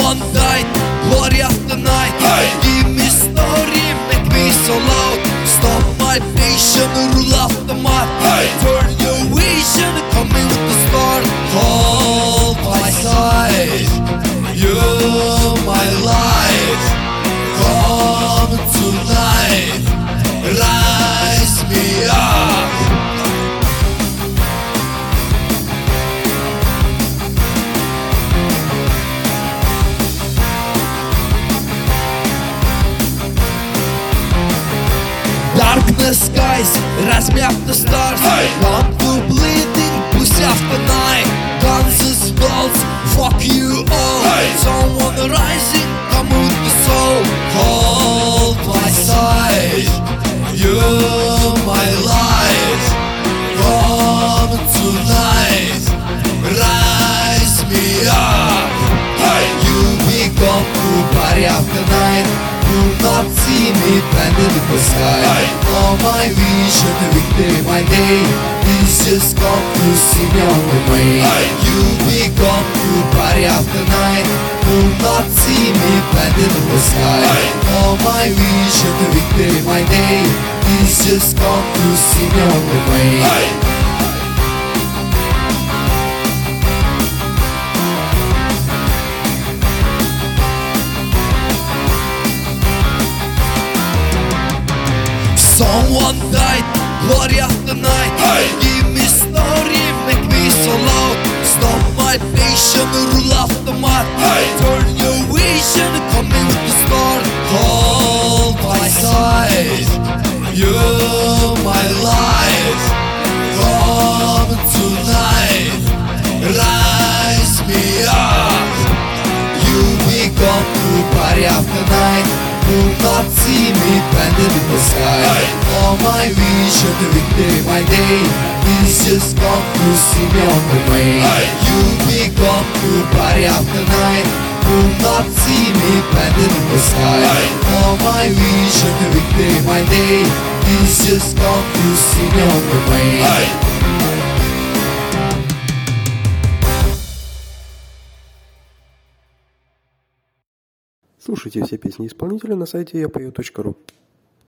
Someone died, glory of the night. Give me story, make me so loud. Stop my nation, rule of the mud. Turn your vision, coming with the start. Hold my side, you're my life. Come tonight, rise me up. Darkness skies, rise me up the stars. Lamp to bleeding, pussy of the night. Guns is balls, fuck you all. Someone rising, come with the soul. Hold my side, you're my life. Come tonight, rise me up. You become the party of the night. Do not see me blended in the sky. All my vision, victory, my day. Please just come to see me on the way. You become the party of the night. Do not see me blended in the sky. All my vision, victory, my day. Please just come to see me on the way. Someone died, glory of the night. Give me story, make me so loud. Stop my nation, rule of the mud. Turn your vision, coming with the start. Hold my side, you're my life. Come tonight, rise me up. You become the party of the night. Do not see me blended in the sky. All my vision, victory, my day. Please just come to see me on the way. You become the party of the night. Do not see me blended in the sky. All my vision, victory, my day. Please just come to see me on the way. Слушайте все песни исполнителя на сайте yapoe.ru.